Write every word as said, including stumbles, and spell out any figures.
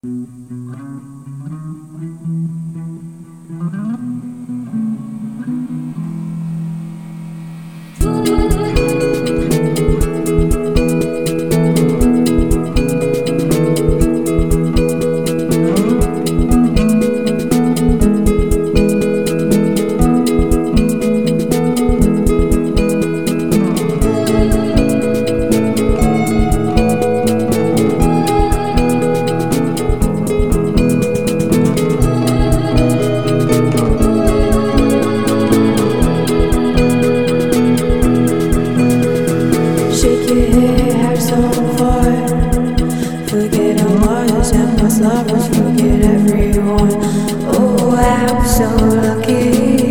Shake your hair so far. Forget all others and past lovers. Forget everyone. Oh, I'm so lucky.